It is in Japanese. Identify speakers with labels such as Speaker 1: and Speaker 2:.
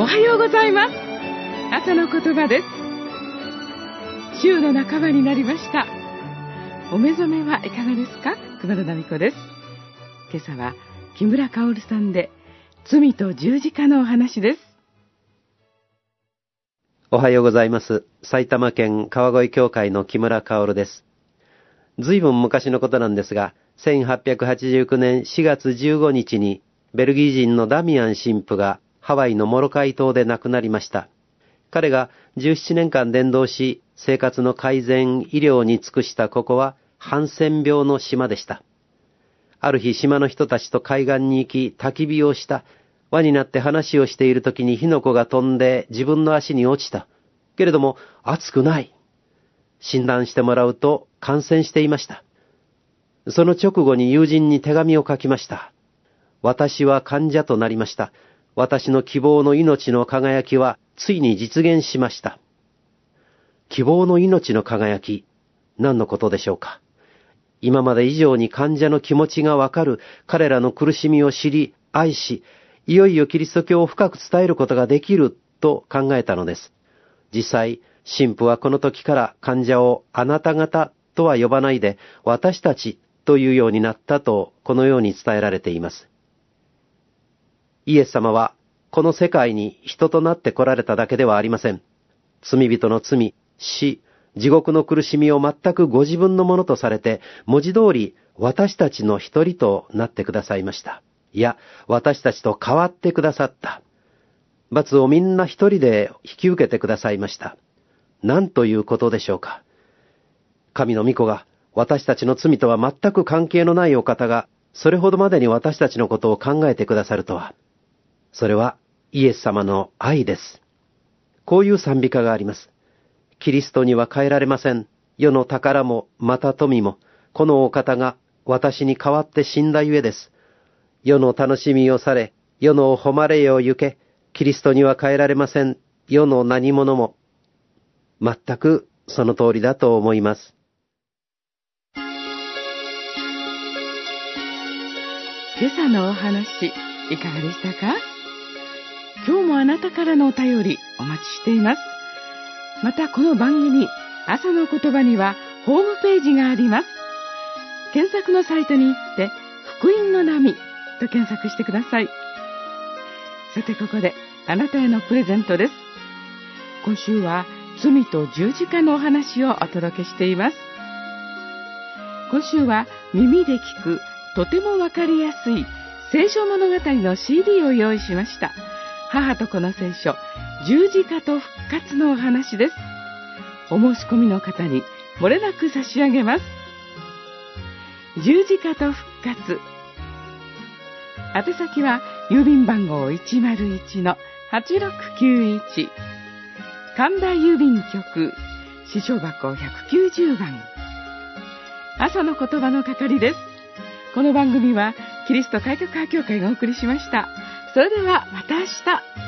Speaker 1: おはようございます。朝の言葉です。週の半ばになりました。お目覚めはいかがですか？熊野奈美子です。今朝は木村薫さんで罪と十字架のお話です。
Speaker 2: おはようございます。埼玉県川越教会の木村薫です。ずいぶん昔のことなんですが、1889年4月15日にベルギー人のダミアン神父がハワイのモロカイ島で亡くなりました。彼が17年間伝道し、生活の改善、医療に尽くしたここはハンセン病の島でした。ある日、島の人たちと海岸に行き、焚き火をした。輪になって話をしているときに火の粉が飛んで自分の足に落ちた。けれども、熱くない。診断してもらうと感染していました。その直後に友人に手紙を書きました。私は患者となりました。私の希望の命の輝きはついに実現しました。希望の命の輝き、何のことでしょうか。今まで以上に患者の気持ちがわかる、彼らの苦しみを知り、愛し、いよいよキリスト教を深く伝えることができると考えたのです。実際、神父はこの時から患者をあなた方とは呼ばないで、私たちというようになったと、このように伝えられています。イエス様はこの世界に人となって来られただけではありません。罪人の罪、死、地獄の苦しみを全くご自分のものとされて、文字通り私たちの一人となってくださいました。いや、私たちと変わってくださった。罰をみんな一人で引き受けてくださいました。何ということでしょうか。神の御子が、私たちの罪とは全く関係のないお方が、それほどまでに私たちのことを考えてくださるとは。それはイエス様の愛です。こういう賛美歌があります。キリストには変えられません。世の宝もまた富も、このお方が私に代わって死んだゆえです。世の楽しみをされ、世の誉れを行け、キリストには変えられません。世の何者も。全くその通りだと思います。
Speaker 1: 今朝のお話、いかがでしたか？今日もあなたからのお便りお待ちしています。またこの番組、朝の言葉にはホームページがあります。検索のサイトに行って、福音の波と検索してください。さてここであなたへのプレゼントです。今週は罪と十字架のお話をお届けしています。今週は耳で聞くとてもわかりやすい聖書物語の CD を用意しました。母と子の聖書、十字架と復活のお話です。お申し込みの方に漏れなく差し上げます。十字架と復活。宛先は郵便番号 101-8691 神田郵便局支所箱190番。朝の言葉の係です。この番組はキリスト改革派教会がお送りしました。それではまた明日。